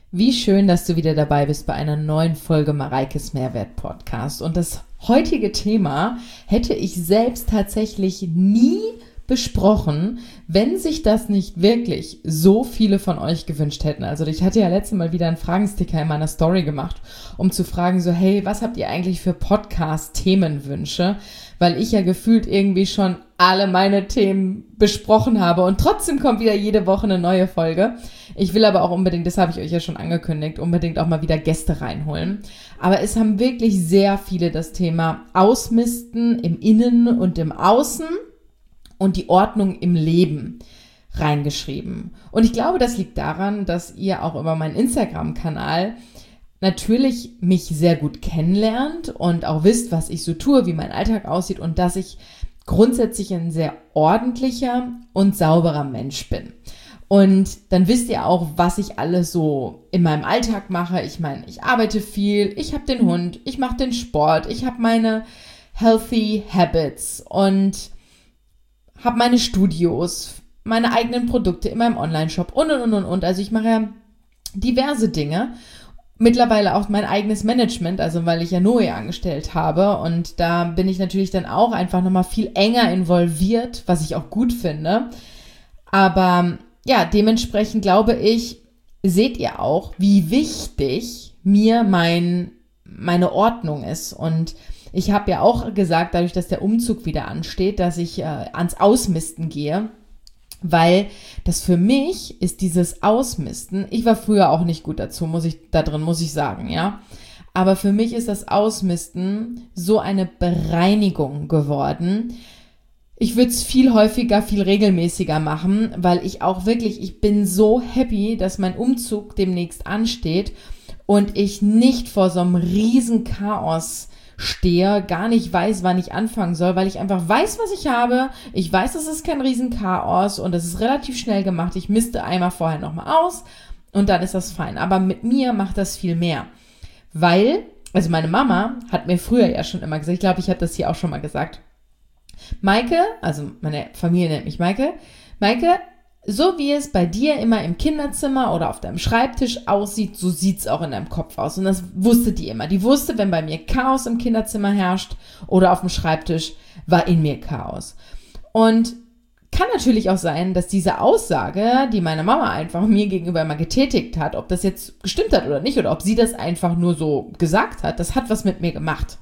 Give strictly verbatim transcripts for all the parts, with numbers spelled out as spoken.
Wie schön, dass du wieder dabei bist bei einer neuen Folge Mareikes Mehrwert Podcast. Und das heutige Thema hätte ich selbst tatsächlich nie besprochen, wenn sich das nicht wirklich so viele von euch gewünscht hätten. Also ich hatte ja letztes Mal wieder einen Fragensticker in meiner Story gemacht, um zu fragen so, hey, was habt ihr eigentlich für Podcast-Themenwünsche? Weil ich ja gefühlt irgendwie schon alle meine Themen besprochen habe und trotzdem kommt wieder jede Woche eine neue Folge. Ich will aber auch unbedingt, das habe ich euch ja schon angekündigt, unbedingt auch mal wieder Gäste reinholen. Aber es haben wirklich sehr viele das Thema Ausmisten im Innen und im Außen und die Ordnung im Leben reingeschrieben. Und ich glaube, das liegt daran, dass ihr auch über meinen Instagram-Kanal natürlich mich sehr gut kennenlernt und auch wisst, was ich so tue, wie mein Alltag aussieht und dass ich grundsätzlich ein sehr ordentlicher und sauberer Mensch bin. Und dann wisst ihr auch, was ich alles so in meinem Alltag mache. Ich meine, ich arbeite viel, ich habe den Hund, ich mache den Sport, ich habe meine Healthy Habits und habe meine Studios, meine eigenen Produkte in meinem Online-Shop und, und, und, und, und. Also ich mache ja diverse Dinge. Mittlerweile auch mein eigenes Management, also weil ich ja Noe angestellt habe. Und da bin ich natürlich dann auch einfach nochmal viel enger involviert, was ich auch gut finde. Aber ja, dementsprechend glaube ich, seht ihr auch, wie wichtig mir mein, meine Ordnung ist. Und ich habe ja auch gesagt, dadurch, dass der Umzug wieder ansteht, dass ich äh, ans Ausmisten gehe, weil das für mich ist dieses Ausmisten, ich war früher auch nicht gut dazu, muss ich, da drin muss ich sagen, ja, aber für mich ist das Ausmisten so eine Bereinigung geworden. Ich würde es viel häufiger, viel regelmäßiger machen, weil ich auch wirklich, ich bin so happy, dass mein Umzug demnächst ansteht und ich nicht vor so einem riesen Chaos stehe, gar nicht weiß, wann ich anfangen soll, weil ich einfach weiß, was ich habe. Ich weiß, es ist kein Riesenchaos und es ist relativ schnell gemacht. Ich misste einmal vorher nochmal aus und dann ist das fein. Aber mit mir macht das viel mehr, weil, also meine Mama hat mir früher ja schon immer gesagt, ich glaube, ich habe das hier auch schon mal gesagt, Maike, also meine Familie nennt mich Maike, Maike, so wie es bei dir immer im Kinderzimmer oder auf deinem Schreibtisch aussieht, so sieht's auch in deinem Kopf aus. Und das wusste die immer. Die wusste, wenn bei mir Chaos im Kinderzimmer herrscht oder auf dem Schreibtisch, war in mir Chaos. Und kann natürlich auch sein, dass diese Aussage, die meine Mama einfach mir gegenüber immer getätigt hat, ob das jetzt gestimmt hat oder nicht, oder ob sie das einfach nur so gesagt hat, das hat was mit mir gemacht.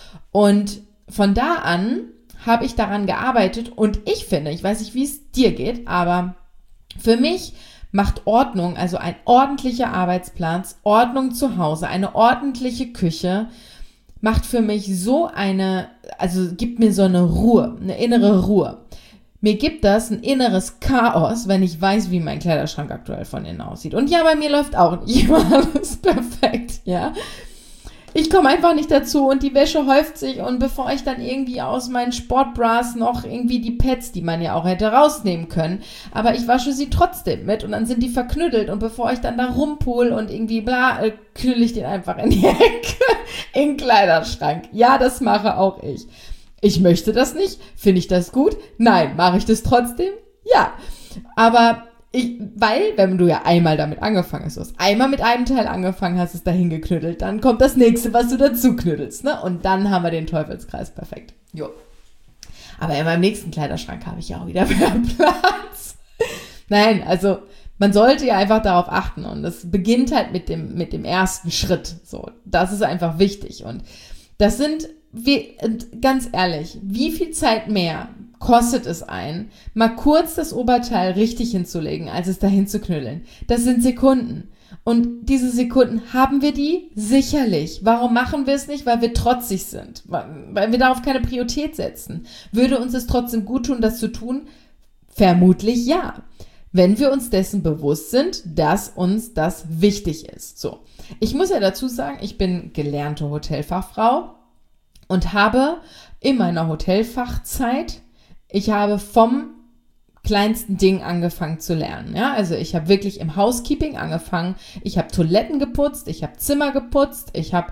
Und von da an habe ich daran gearbeitet und ich finde, ich weiß nicht, wie es dir geht, aber für mich macht Ordnung, also ein ordentlicher Arbeitsplatz, Ordnung zu Hause, eine ordentliche Küche, macht für mich so eine, also gibt mir so eine Ruhe, eine innere Ruhe. Mir gibt das ein inneres Chaos, wenn ich weiß, wie mein Kleiderschrank aktuell von innen aussieht. Und ja, bei mir läuft auch nicht immer alles perfekt, ja. Ich komme einfach nicht dazu und die Wäsche häuft sich und bevor ich dann irgendwie aus meinen Sportbras noch irgendwie die Pads, die man ja auch hätte rausnehmen können, aber ich wasche sie trotzdem mit und dann sind die verknüttelt und bevor ich dann da rumpul und irgendwie bla, knülle ich den einfach in die Ecke, in den Kleiderschrank. Ja, das mache auch ich. Ich möchte das nicht. Finde ich das gut? Nein. Mache ich das trotzdem? Ja. Aber Ich, weil, wenn du ja einmal damit angefangen hast, du hast einmal mit einem Teil angefangen hast, es dahin geknüttelt, dann kommt das nächste, was du dazu knüttelst, ne? Und dann haben wir den Teufelskreis perfekt. Jo. Aber in meinem nächsten Kleiderschrank habe ich ja auch wieder mehr Platz. Nein, also man sollte ja einfach darauf achten und das beginnt halt mit dem, mit dem ersten Schritt. So, das ist einfach wichtig und das sind, wie, ganz ehrlich, wie viel Zeit mehr kostet es ein, mal kurz das Oberteil richtig hinzulegen, als es dahin zu knüllen? Das sind Sekunden. Und diese Sekunden, haben wir die? Sicherlich. Warum machen wir es nicht? Weil wir trotzig sind. Weil wir darauf keine Priorität setzen. Würde uns es trotzdem gut tun, das zu tun? Vermutlich ja. Wenn wir uns dessen bewusst sind, dass uns das wichtig ist. So. Ich muss ja dazu sagen, ich bin gelernte Hotelfachfrau und habe in meiner Hotelfachzeit Ich habe vom kleinsten Ding angefangen zu lernen. Ja, also ich habe wirklich im Housekeeping angefangen. Ich habe Toiletten geputzt, ich habe Zimmer geputzt, ich habe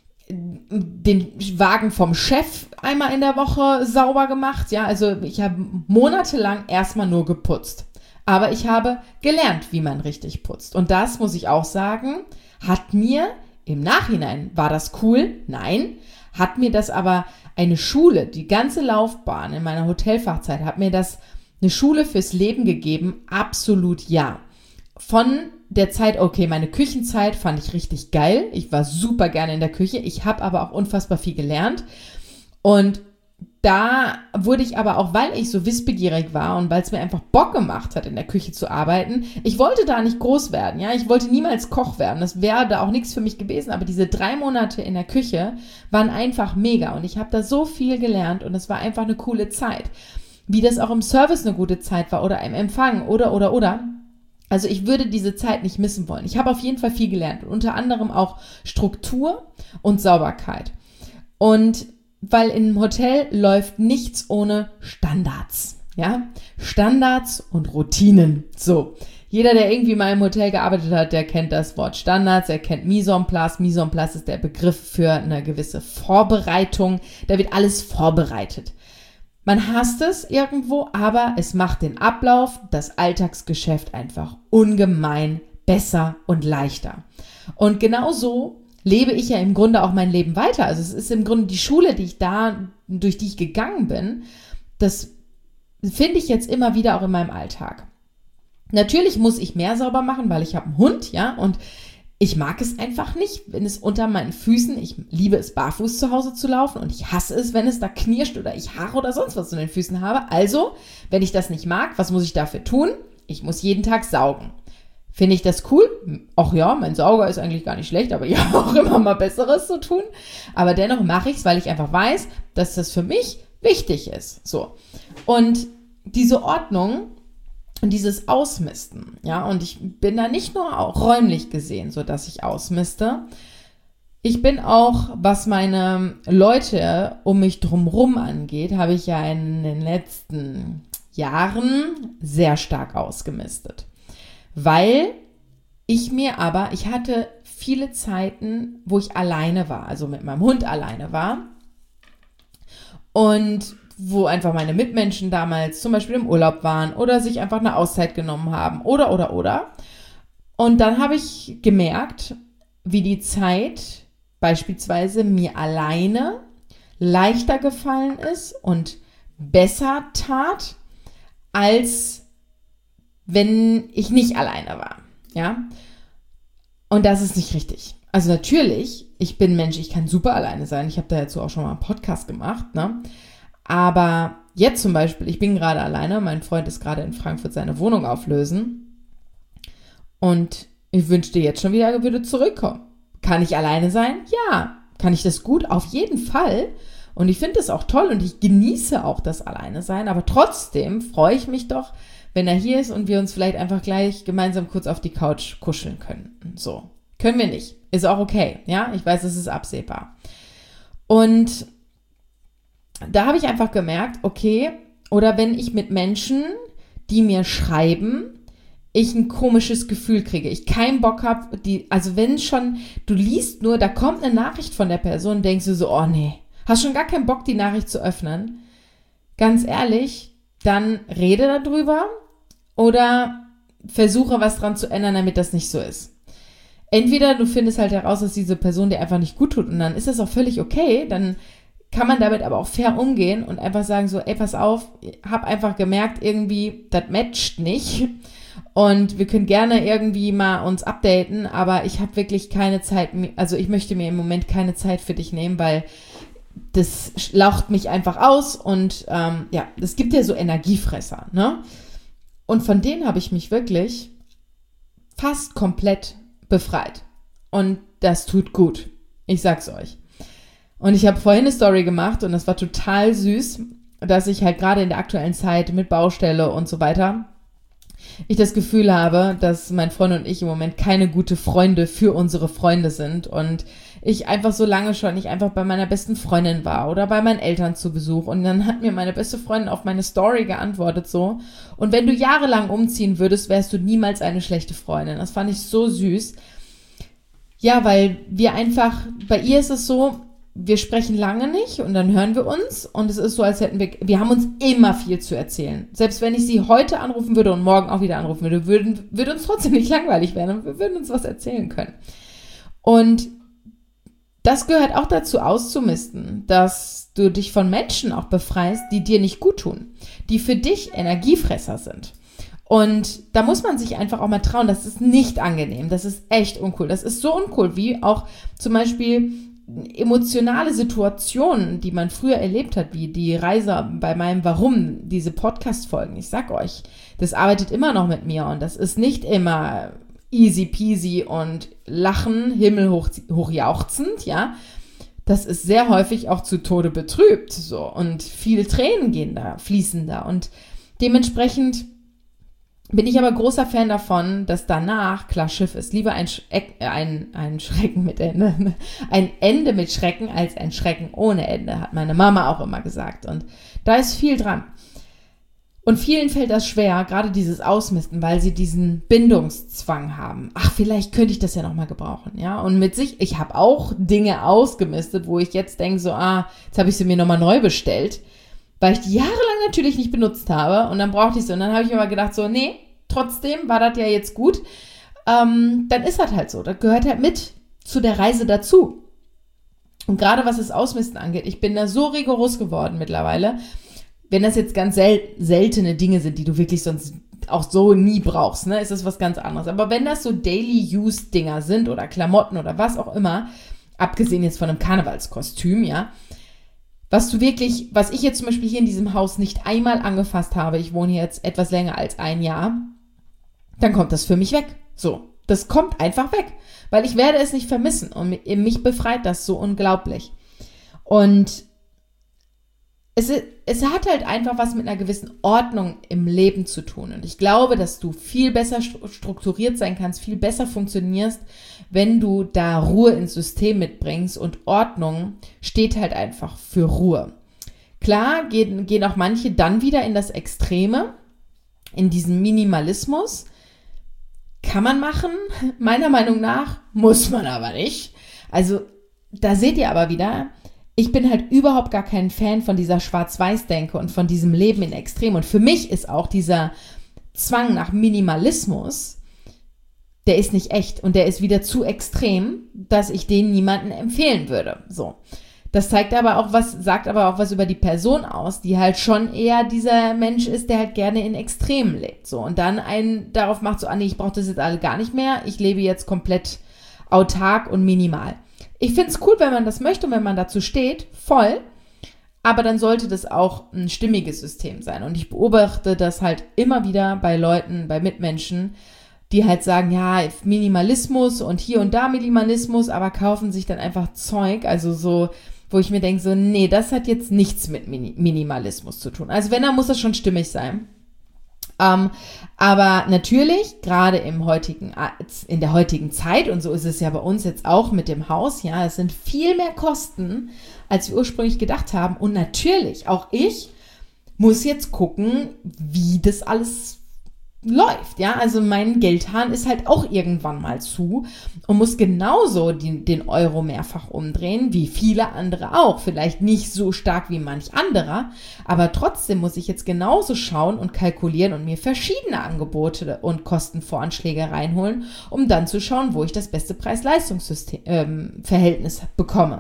den Wagen vom Chef einmal in der Woche sauber gemacht. Ja, also ich habe monatelang erstmal nur geputzt. aber ich habe gelernt, wie man richtig putzt. Und das, muss ich auch sagen, hat mir im Nachhinein, war das cool? Nein. Hat mir das aber eine Schule, die ganze Laufbahn in meiner Hotelfachzeit, hat mir das eine Schule fürs Leben gegeben? Absolut ja. Von der Zeit, okay, meine Küchenzeit fand ich richtig geil. Ich war super gerne in der Küche. Ich habe aber auch unfassbar viel gelernt. Und da wurde ich aber auch, weil ich so wissbegierig war und weil es mir einfach Bock gemacht hat, in der Küche zu arbeiten, ich wollte da nicht groß werden, ja, ich wollte niemals Koch werden, das wäre da auch nichts für mich gewesen, aber diese drei Monate in der Küche waren einfach mega und ich habe da so viel gelernt und es war einfach eine coole Zeit. Wie das auch im Service eine gute Zeit war oder im Empfang oder, oder, oder. Also ich würde diese Zeit nicht missen wollen. Ich habe auf jeden Fall viel gelernt, unter anderem auch Struktur und Sauberkeit. Und weil im Hotel läuft nichts ohne Standards, ja, Standards und Routinen. So, jeder, der irgendwie mal im Hotel gearbeitet hat, der kennt das Wort Standards, er kennt Mise en place. Mise en place ist der Begriff für eine gewisse Vorbereitung. Da wird alles vorbereitet. Man hasst es irgendwo, aber es macht den Ablauf, das Alltagsgeschäft einfach ungemein besser und leichter. Und genau so lebe ich ja im Grunde auch mein Leben weiter. Also es ist im Grunde die Schule, die ich da, durch die ich gegangen bin, das finde ich jetzt immer wieder auch in meinem Alltag. Natürlich muss ich mehr sauber machen, weil ich habe einen Hund, ja, und ich mag es einfach nicht, wenn es unter meinen Füßen, ich liebe es, barfuß zu Hause zu laufen und ich hasse es, wenn es da knirscht oder ich Haare oder sonst was in den Füßen habe. Also, wenn ich das nicht mag, was muss ich dafür tun? Ich muss jeden Tag saugen. Finde ich das cool? Ach ja, mein Sauger ist eigentlich gar nicht schlecht, aber ich habe auch immer mal Besseres zu tun. Aber dennoch mache ich es, weil ich einfach weiß, dass das für mich wichtig ist. So. Und diese Ordnung und dieses Ausmisten, ja, und ich bin da nicht nur auch räumlich gesehen, so dass ich ausmiste. Ich bin auch, was meine Leute um mich drumherum angeht, habe ich ja in den letzten Jahren sehr stark ausgemistet. Weil ich mir aber, ich hatte viele Zeiten, wo ich alleine war, also mit meinem Hund alleine war und wo einfach meine Mitmenschen damals zum Beispiel im Urlaub waren oder sich einfach eine Auszeit genommen haben oder, oder, oder. Und dann habe ich gemerkt, wie die Zeit beispielsweise mir alleine leichter gefallen ist und besser tat, als wenn ich nicht alleine war, ja. Und das ist nicht richtig. Also natürlich, ich bin Mensch, ich kann super alleine sein. Ich habe dazu auch schon mal einen Podcast gemacht, ne. Aber jetzt zum Beispiel, ich bin gerade alleine, mein Freund ist gerade in Frankfurt seine Wohnung auflösen und ich wünschte jetzt schon wieder, er würde zurückkommen. Kann ich alleine sein? Ja. Kann ich das gut? Auf jeden Fall. Und ich finde das auch toll und ich genieße auch das Alleine sein, aber trotzdem freue ich mich doch, wenn er hier ist und wir uns vielleicht einfach gleich gemeinsam kurz auf die Couch kuscheln können. So. Können wir nicht. Ist auch okay. Ja, ich weiß, es ist absehbar. Und da habe ich einfach gemerkt, okay, oder wenn ich mit Menschen, die mir schreiben, ich ein komisches Gefühl kriege, ich keinen Bock habe, die, also wenn schon, du liest nur, da kommt eine Nachricht von der Person, denkst du so, oh nee, hast schon gar keinen Bock, die Nachricht zu öffnen. Ganz ehrlich, dann rede darüber oder versuche was dran zu ändern, damit das nicht so ist. Entweder du findest halt heraus, dass diese Person dir einfach nicht gut tut und dann ist das auch völlig okay, dann kann man damit aber auch fair umgehen und einfach sagen so, ey, pass auf, ich habe einfach gemerkt, irgendwie, das matcht nicht und wir können gerne irgendwie mal uns updaten, aber ich habe wirklich keine Zeit, also ich möchte mir im Moment keine Zeit für dich nehmen, weil das laucht mich einfach aus und ähm, ja, es gibt ja so Energiefresser, ne? Und von denen habe ich mich wirklich fast komplett befreit. Und das tut gut. Ich sag's euch. Und ich habe vorhin eine Story gemacht und das war total süß, dass ich halt gerade in der aktuellen Zeit mit Baustelle und so weiter, ich das Gefühl habe, dass mein Freund und ich im Moment keine gute Freunde für unsere Freunde sind und ich einfach so lange schon nicht einfach bei meiner besten Freundin war oder bei meinen Eltern zu Besuch und dann hat mir meine beste Freundin auf meine Story geantwortet so, und wenn du jahrelang umziehen würdest, wärst du niemals eine schlechte Freundin. Das fand ich so süß. Ja, weil wir einfach, bei ihr ist es so, wir sprechen lange nicht und dann hören wir uns und es ist so, als hätten wir, wir haben uns immer viel zu erzählen. Selbst wenn ich sie heute anrufen würde und morgen auch wieder anrufen würde, würden, würde uns trotzdem nicht langweilig werden und wir würden uns was erzählen können. Und das gehört auch dazu, auszumisten, dass du dich von Menschen auch befreist, die dir nicht gut tun, die für dich Energiefresser sind. Und da muss man sich einfach auch mal trauen, das ist nicht angenehm, das ist echt uncool. Das ist so uncool, wie auch zum Beispiel emotionale Situationen, die man früher erlebt hat, wie die Reise bei meinem Warum, diese Podcast-Folgen. Ich sag euch, das arbeitet immer noch mit mir und das ist nicht immer easy peasy und lachen, himmelhoch hoch jauchzend, ja. Das ist sehr häufig auch zu Tode betrübt, so. Und viele Tränen gehen da, fließen da und dementsprechend bin ich aber großer Fan davon, dass danach klar Schiff ist. Lieber ein, Schreck, ein, ein Schrecken mit Ende, ein Ende mit Schrecken als ein Schrecken ohne Ende, hat meine Mama auch immer gesagt. Und da ist viel dran. Und vielen fällt das schwer, gerade dieses Ausmisten, weil sie diesen Bindungszwang haben. Ach, vielleicht könnte ich das ja nochmal gebrauchen, ja. Und mit sich, ich habe auch Dinge ausgemistet, wo ich jetzt denke so, ah, jetzt habe ich sie mir nochmal neu bestellt, weil ich die jahrelang natürlich nicht benutzt habe und dann brauchte ich sie und dann habe ich aber gedacht so, nee, trotzdem war das ja jetzt gut, ähm, dann ist das halt so, das gehört halt mit zu der Reise dazu. Und gerade was das Ausmisten angeht, ich bin da so rigoros geworden mittlerweile, wenn das jetzt ganz sel- seltene Dinge sind, die du wirklich sonst auch so nie brauchst, ne, ist das was ganz anderes. Aber wenn das so Daily-Use-Dinger sind oder Klamotten oder was auch immer, abgesehen jetzt von einem Karnevalskostüm, ja, was du wirklich, was ich jetzt zum Beispiel hier in diesem Haus nicht einmal angefasst habe, ich wohne hier jetzt etwas länger als ein Jahr, dann kommt das für mich weg. So, das kommt einfach weg, weil ich werde es nicht vermissen und mich befreit das so unglaublich. Und es, es hat halt einfach was mit einer gewissen Ordnung im Leben zu tun. Und ich glaube, dass du viel besser strukturiert sein kannst, viel besser funktionierst, wenn du da Ruhe ins System mitbringst. Und Ordnung steht halt einfach für Ruhe. Klar gehen, gehen auch manche dann wieder in das Extreme, in diesen Minimalismus. Kann man machen, meiner Meinung nach, muss man aber nicht. Also da seht ihr aber wieder, ich bin halt überhaupt gar kein Fan von dieser Schwarz-Weiß-Denke und von diesem Leben in Extrem. Und für mich ist auch dieser Zwang nach Minimalismus, der ist nicht echt und der ist wieder zu extrem, dass ich den niemandem empfehlen würde. So. Das zeigt aber auch was, sagt aber auch was über die Person aus, die halt schon eher dieser Mensch ist, der halt gerne in Extremen lebt. So. Und dann einen darauf macht, so, ah nee, ich brauche das jetzt alle gar nicht mehr, ich lebe jetzt komplett autark und minimal. Ich finde es cool, wenn man das möchte und wenn man dazu steht, voll, aber dann sollte das auch ein stimmiges System sein. Und ich beobachte das halt immer wieder bei Leuten, bei Mitmenschen, die halt sagen, ja, Minimalismus und hier und da Minimalismus, aber kaufen sich dann einfach Zeug, also so, wo ich mir denke, so, nee, das hat jetzt nichts mit Min- Minimalismus zu tun. Also wenn, dann muss das schon stimmig sein. Ähm, aber natürlich, gerade im heutigen, in der heutigen Zeit, und so ist es ja bei uns jetzt auch mit dem Haus, ja, es sind viel mehr Kosten, als wir ursprünglich gedacht haben. Und natürlich, auch ich muss jetzt gucken, wie das alles läuft, ja, also mein Geldhahn ist halt auch irgendwann mal zu und muss genauso die, den Euro mehrfach umdrehen, wie viele andere auch, vielleicht nicht so stark wie manch anderer, aber trotzdem muss ich jetzt genauso schauen und kalkulieren und mir verschiedene Angebote und Kostenvoranschläge reinholen, um dann zu schauen, wo ich das beste Preis-Leistungs-Verhältnis ähm, bekomme.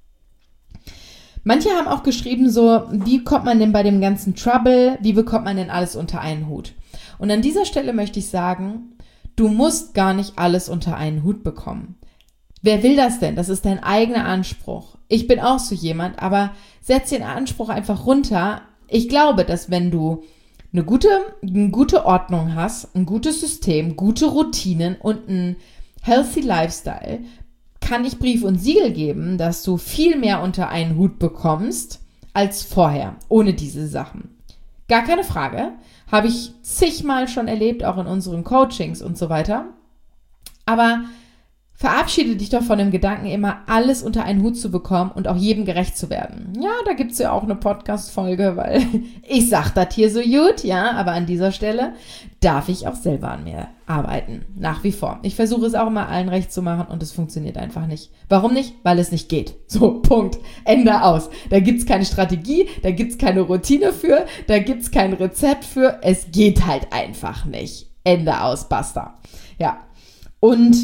Manche haben auch geschrieben so, wie kommt man denn bei dem ganzen Trouble, wie bekommt man denn alles unter einen Hut? Und an dieser Stelle möchte ich sagen, du musst gar nicht alles unter einen Hut bekommen. Wer will das denn? Das ist dein eigener Anspruch. Ich bin auch so jemand, aber setz den Anspruch einfach runter. Ich glaube, dass wenn du eine gute, eine gute Ordnung hast, ein gutes System, gute Routinen und ein healthy Lifestyle, kann ich Brief und Siegel geben, dass du viel mehr unter einen Hut bekommst als vorher, ohne diese Sachen. Gar keine Frage, habe ich zigmal schon erlebt, auch in unseren Coachings und so weiter. Aber verabschiede dich doch von dem Gedanken, immer alles unter einen Hut zu bekommen und auch jedem gerecht zu werden. Ja, da gibt's ja auch eine Podcast-Folge, weil ich sag das hier so gut, ja, aber an dieser Stelle darf ich auch selber an mir arbeiten, nach wie vor. Ich versuche es auch immer allen recht zu machen und es funktioniert einfach nicht. Warum nicht? Weil es nicht geht. So, Punkt. Ende aus. Da gibt's keine Strategie, da gibt's keine Routine für, da gibt's kein Rezept für. Es geht halt einfach nicht. Ende aus, basta. Ja, und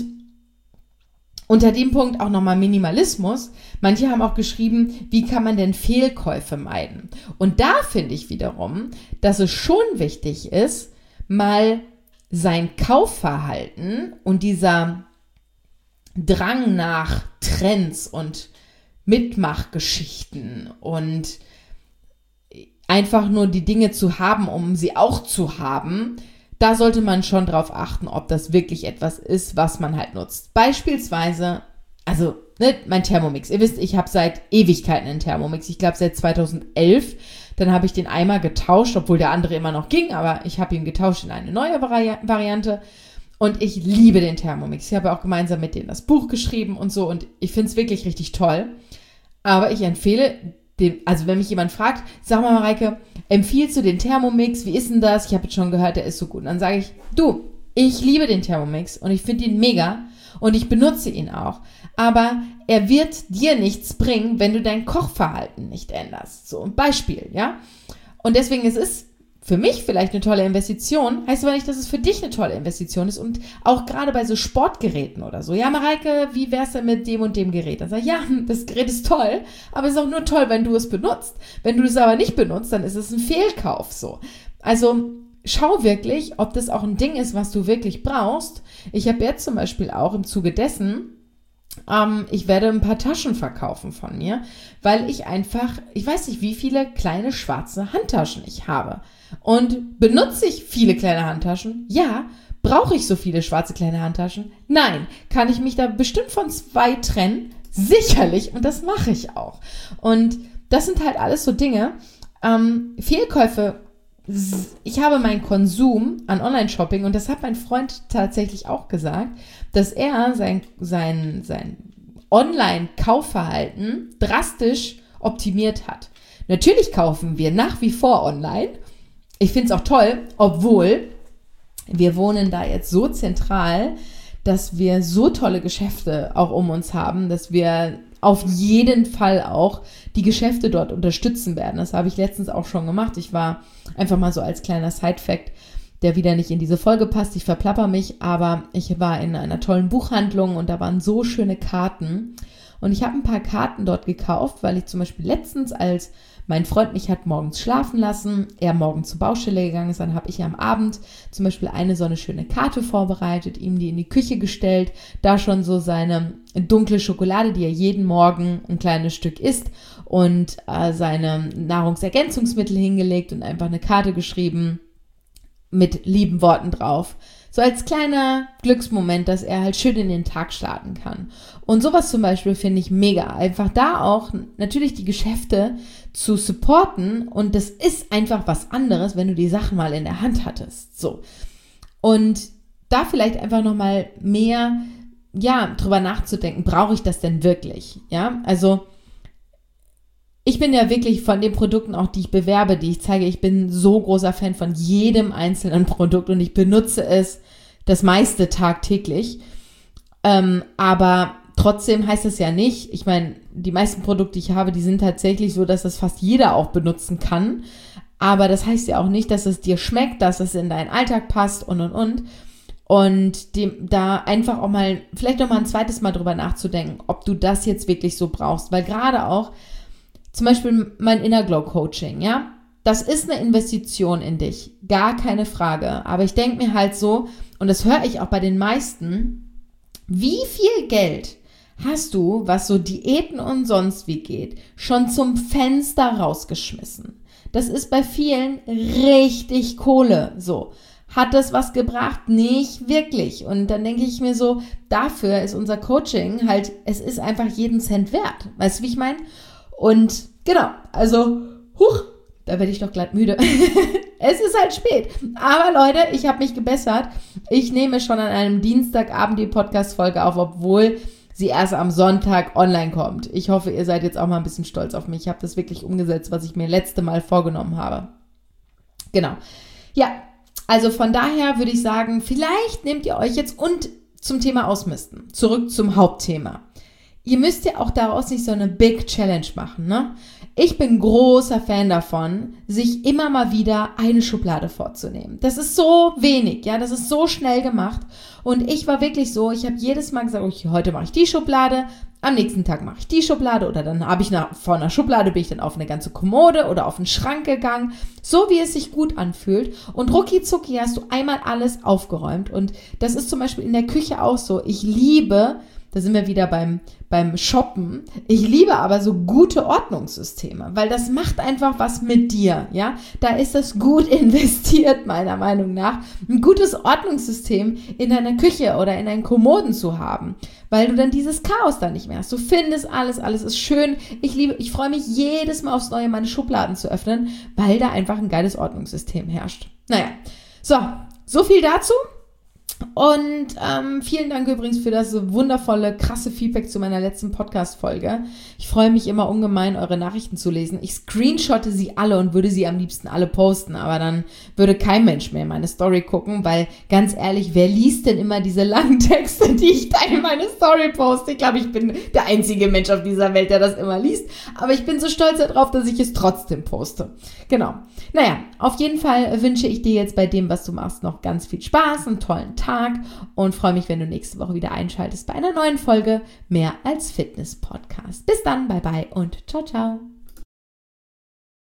unter dem Punkt auch nochmal Minimalismus. Manche haben auch geschrieben, wie kann man denn Fehlkäufe meiden? Und da finde ich wiederum, dass es schon wichtig ist, mal sein Kaufverhalten und dieser Drang nach Trends und Mitmachgeschichten und einfach nur die Dinge zu haben, um sie auch zu haben, da sollte man schon drauf achten, ob das wirklich etwas ist, was man halt nutzt. Beispielsweise, also ne, mein Thermomix. Ihr wisst, ich habe seit Ewigkeiten einen Thermomix. Ich glaube seit zweitausendelf. Dann habe ich den einmal getauscht, obwohl der andere immer noch ging, aber ich habe ihn getauscht in eine neue Vari- Variante. Und ich liebe den Thermomix. Ich habe auch gemeinsam mit denen das Buch geschrieben und so. Und ich finde es wirklich richtig toll. Aber ich empfehle dem, also wenn mich jemand fragt, sag mal, Mareike, empfiehlst du den Thermomix? Wie ist denn das? Ich habe jetzt schon gehört, der ist so gut. Und dann sage ich, du, ich liebe den Thermomix und ich finde ihn mega und ich benutze ihn auch. Aber er wird dir nichts bringen, wenn du dein Kochverhalten nicht änderst. So ein Beispiel, ja? Und deswegen ist es für mich vielleicht eine tolle Investition, heißt aber nicht, dass es für dich eine tolle Investition ist. Und auch gerade bei so Sportgeräten oder so. Ja, Mareike, wie wär's denn mit dem und dem Gerät? Dann sag ich, ja, das Gerät ist toll, aber es ist auch nur toll, wenn du es benutzt. Wenn du es aber nicht benutzt, dann ist es ein Fehlkauf, so. Also, schau wirklich, ob das auch ein Ding ist, was du wirklich brauchst. Ich habe jetzt zum Beispiel auch im Zuge dessen, ähm, ich werde ein paar Taschen verkaufen von mir, weil ich einfach, ich weiß nicht, wie viele kleine schwarze Handtaschen ich habe. Und benutze ich viele kleine Handtaschen? Ja. Brauche ich so viele schwarze kleine Handtaschen? Nein. Kann ich mich da bestimmt von zwei trennen? Sicherlich. Und das mache ich auch. Und das sind halt alles so Dinge. Ähm, Fehlkäufe. Ich habe meinen Konsum an Online-Shopping, und das hat mein Freund tatsächlich auch gesagt, dass er sein, sein, sein Online-Kaufverhalten drastisch optimiert hat. Natürlich kaufen wir nach wie vor online. Ich finde es auch toll, obwohl wir wohnen da jetzt so zentral, dass wir so tolle Geschäfte auch um uns haben, dass wir auf jeden Fall auch die Geschäfte dort unterstützen werden. Das habe ich letztens auch schon gemacht. Ich war einfach mal so als kleiner Side-Fact, der wieder nicht in diese Folge passt. Ich verplapper mich, aber ich war in einer tollen Buchhandlung und da waren so schöne Karten. Und ich habe ein paar Karten dort gekauft, weil ich zum Beispiel letztens, als mein Freund mich hat morgens schlafen lassen, er morgens zur Baustelle gegangen ist, dann habe ich am Abend zum Beispiel eine so eine schöne Karte vorbereitet, ihm die in die Küche gestellt, da schon so seine dunkle Schokolade, die er jeden Morgen ein kleines Stück isst, und äh, seine Nahrungsergänzungsmittel hingelegt und einfach eine Karte geschrieben mit lieben Worten drauf. So als kleiner Glücksmoment, dass er halt schön in den Tag starten kann. Und sowas zum Beispiel finde ich mega. Einfach da auch natürlich die Geschäfte zu supporten, und das ist einfach was anderes, wenn du die Sachen mal in der Hand hattest. So. Und da vielleicht einfach nochmal mehr, ja, drüber nachzudenken, brauche ich das denn wirklich? Ja, also ich bin ja wirklich von den Produkten auch, die ich bewerbe, die ich zeige, ich bin so großer Fan von jedem einzelnen Produkt und ich benutze es das meiste tagtäglich. Ähm, aber trotzdem heißt das ja nicht, ich meine, die meisten Produkte, die ich habe, die sind tatsächlich so, dass das fast jeder auch benutzen kann. Aber das heißt ja auch nicht, dass es dir schmeckt, dass es in deinen Alltag passt und, und, und. Und dem, da einfach auch mal, vielleicht noch mal ein zweites Mal drüber nachzudenken, ob du das jetzt wirklich so brauchst. Weil gerade auch, zum Beispiel mein Inner Glow Coaching, ja, das ist eine Investition in dich, gar keine Frage. Aber ich denke mir halt so, und das höre ich auch bei den meisten, wie viel Geld hast du, was so Diäten und sonst wie geht, schon zum Fenster rausgeschmissen? Das ist bei vielen richtig Kohle, so. Hat das was gebracht? Nicht wirklich. Und dann denke ich mir so, dafür ist unser Coaching halt, es ist einfach jeden Cent wert. Weißt du, wie ich meine? Und genau, also, huch, Da werde ich doch glatt müde. Es ist halt spät. Aber Leute, ich habe mich gebessert. Ich nehme schon an einem Dienstagabend die Podcast-Folge auf, obwohl sie erst am Sonntag online kommt. Ich hoffe, ihr seid jetzt auch mal ein bisschen stolz auf mich. Ich habe das wirklich umgesetzt, was ich mir letzte Mal vorgenommen habe. Genau. Ja, also von daher würde ich sagen, vielleicht nehmt ihr euch jetzt und zum Thema Ausmisten. Zurück zum Hauptthema. Ihr müsst ja auch daraus nicht so eine Big Challenge machen, ne? Ich bin großer Fan davon, sich immer mal wieder eine Schublade vorzunehmen. Das ist so wenig, ja, das ist so schnell gemacht. Und ich war wirklich so, ich habe jedes Mal gesagt, okay, heute mache ich die Schublade, am nächsten Tag mache ich die Schublade oder dann habe ich nach, vor einer Schublade bin ich dann auf eine ganze Kommode oder auf einen Schrank gegangen, so wie es sich gut anfühlt. Und rucki zucki hast du einmal alles aufgeräumt. Und das ist zum Beispiel in der Küche auch so. Ich liebe, da sind wir wieder beim, beim Shoppen. Ich liebe aber so gute Ordnungssysteme, weil das macht einfach was mit dir, ja. Da ist das gut investiert, meiner Meinung nach, ein gutes Ordnungssystem in deiner Küche oder in deinen Kommoden zu haben, weil du dann dieses Chaos da nicht mehr hast. Du findest alles, alles ist schön. Ich liebe, ich freue mich jedes Mal aufs Neue, meine Schubladen zu öffnen, weil da einfach ein geiles Ordnungssystem herrscht. Naja, so, so viel dazu. Und ähm, vielen Dank übrigens für das wundervolle, krasse Feedback zu meiner letzten Podcast-Folge. Ich freue mich immer ungemein, eure Nachrichten zu lesen. Ich screenshotte sie alle und würde sie am liebsten alle posten, aber dann würde kein Mensch mehr in meine Story gucken, weil ganz ehrlich, wer liest denn immer diese langen Texte, die ich da in meine Story poste? Ich glaube, ich bin der einzige Mensch auf dieser Welt, der das immer liest, aber ich bin so stolz darauf, dass ich es trotzdem poste. Genau. Naja, auf jeden Fall wünsche ich dir jetzt bei dem, was du machst, noch ganz viel Spaß, einen tollen Tag. Und freue mich, wenn du nächste Woche wieder einschaltest bei einer neuen Folge Mehr als Fitness Podcast. Bis dann, bye bye und ciao, ciao.